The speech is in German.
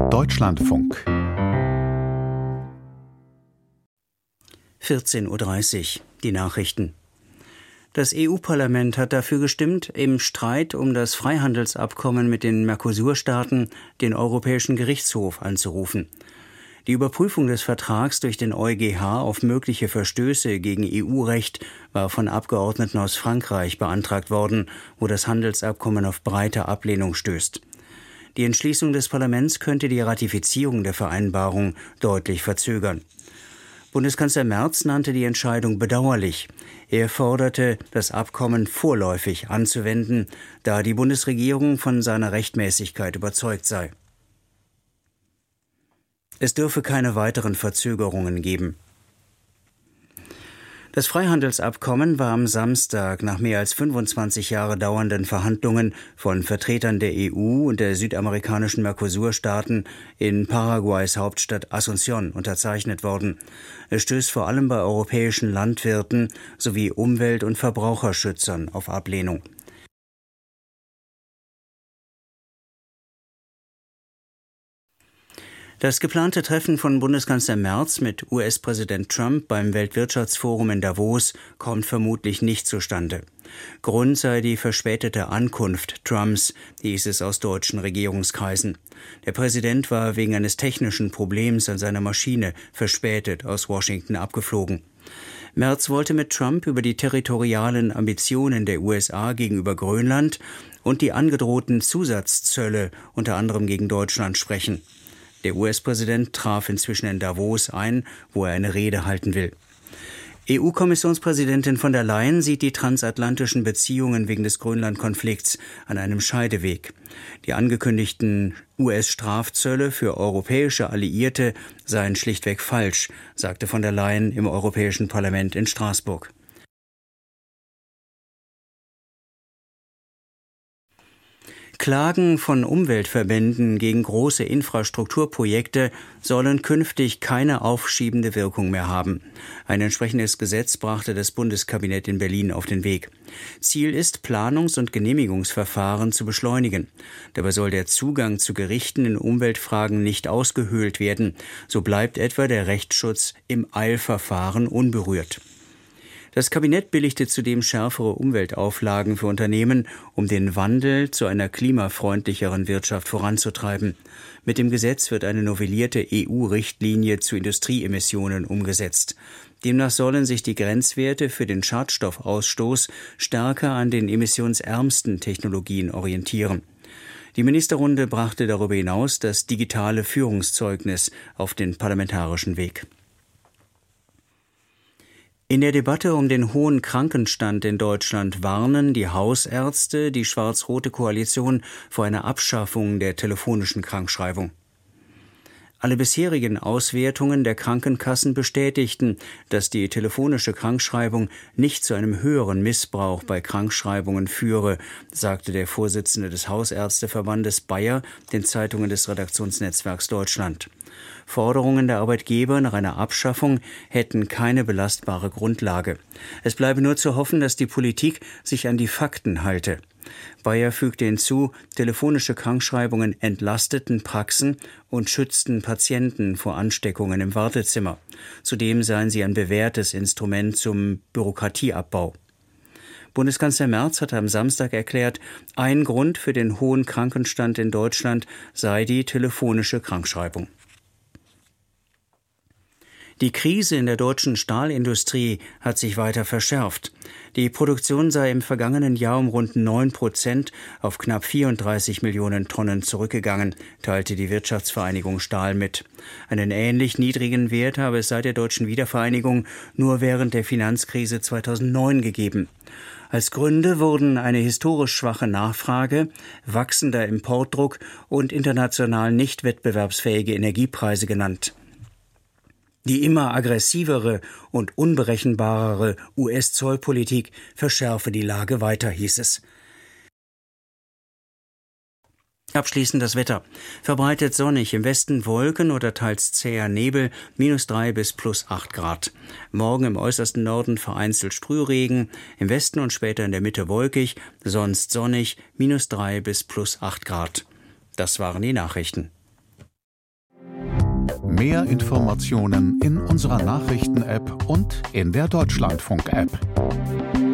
Deutschlandfunk 14:30 Uhr, die Nachrichten. Das EU-Parlament hat dafür gestimmt, im Streit um das Freihandelsabkommen mit den Mercosur-Staaten den Europäischen Gerichtshof anzurufen. Die Überprüfung des Vertrags durch den EuGH auf mögliche Verstöße gegen EU-Recht war von Abgeordneten aus Frankreich beantragt worden, wo das Handelsabkommen auf breite Ablehnung stößt. Die Entschließung des Parlaments könnte die Ratifizierung der Vereinbarung deutlich verzögern. Bundeskanzler Merz nannte die Entscheidung bedauerlich. Er forderte, das Abkommen vorläufig anzuwenden, da die Bundesregierung von seiner Rechtmäßigkeit überzeugt sei. Es dürfe keine weiteren Verzögerungen geben. Das Freihandelsabkommen war am Samstag nach mehr als 25 Jahre dauernden Verhandlungen von Vertretern der EU und der südamerikanischen Mercosur-Staaten in Paraguays Hauptstadt Asunción unterzeichnet worden. Es stößt vor allem bei europäischen Landwirten sowie Umwelt- und Verbraucherschützern auf Ablehnung. Das geplante Treffen von Bundeskanzler Merz mit US-Präsident Trump beim Weltwirtschaftsforum in Davos kommt vermutlich nicht zustande. Grund sei die verspätete Ankunft Trumps, hieß es aus deutschen Regierungskreisen. Der Präsident war wegen eines technischen Problems an seiner Maschine verspätet aus Washington abgeflogen. Merz wollte mit Trump über die territorialen Ambitionen der USA gegenüber Grönland und die angedrohten Zusatzzölle unter anderem gegen Deutschland sprechen. Der US-Präsident traf inzwischen in Davos ein, wo er eine Rede halten will. EU-Kommissionspräsidentin von der Leyen sieht die transatlantischen Beziehungen wegen des Grönland-Konflikts an einem Scheideweg. Die angekündigten US-Strafzölle für europäische Alliierte seien schlichtweg falsch, sagte von der Leyen im Europäischen Parlament in Straßburg. Klagen von Umweltverbänden gegen große Infrastrukturprojekte sollen künftig keine aufschiebende Wirkung mehr haben. Ein entsprechendes Gesetz brachte das Bundeskabinett in Berlin auf den Weg. Ziel ist, Planungs- und Genehmigungsverfahren zu beschleunigen. Dabei soll der Zugang zu Gerichten in Umweltfragen nicht ausgehöhlt werden. So bleibt etwa der Rechtsschutz im Eilverfahren unberührt. Das Kabinett billigte zudem schärfere Umweltauflagen für Unternehmen, um den Wandel zu einer klimafreundlicheren Wirtschaft voranzutreiben. Mit dem Gesetz wird eine novellierte EU-Richtlinie zu Industrieemissionen umgesetzt. Demnach sollen sich die Grenzwerte für den Schadstoffausstoß stärker an den emissionsärmsten Technologien orientieren. Die Ministerrunde brachte darüber hinaus das digitale Führungszeugnis auf den parlamentarischen Weg. In der Debatte um den hohen Krankenstand in Deutschland warnen die Hausärzte die schwarz-rote Koalition vor einer Abschaffung der telefonischen Krankschreibung. Alle bisherigen Auswertungen der Krankenkassen bestätigten, dass die telefonische Krankschreibung nicht zu einem höheren Missbrauch bei Krankschreibungen führe, sagte der Vorsitzende des Hausärzteverbandes Bayer den Zeitungen des Redaktionsnetzwerks Deutschland. Forderungen der Arbeitgeber nach einer Abschaffung hätten keine belastbare Grundlage. Es bleibe nur zu hoffen, dass die Politik sich an die Fakten halte. Bayer fügte hinzu, telefonische Krankschreibungen entlasteten Praxen und schützten Patienten vor Ansteckungen im Wartezimmer. Zudem seien sie ein bewährtes Instrument zum Bürokratieabbau. Bundeskanzler Merz hatte am Samstag erklärt, ein Grund für den hohen Krankenstand in Deutschland sei die telefonische Krankschreibung. Die Krise in der deutschen Stahlindustrie hat sich weiter verschärft. Die Produktion sei im vergangenen Jahr um rund 9% auf knapp 34 Millionen Tonnen zurückgegangen, teilte die Wirtschaftsvereinigung Stahl mit. Einen ähnlich niedrigen Wert habe es seit der deutschen Wiedervereinigung nur während der Finanzkrise 2009 gegeben. Als Gründe wurden eine historisch schwache Nachfrage, wachsender Importdruck und international nicht wettbewerbsfähige Energiepreise genannt. Die immer aggressivere und unberechenbarere US-Zollpolitik verschärfe die Lage weiter, hieß es. Abschließend das Wetter. Verbreitet sonnig, im Westen Wolken oder teils zäher Nebel, -3 bis +8 Grad. Morgen im äußersten Norden vereinzelt Sprühregen, im Westen und später in der Mitte wolkig, sonst sonnig, -3 bis +8 Grad. Das waren die Nachrichten. Mehr Informationen in unserer Nachrichten-App und in der Deutschlandfunk-App.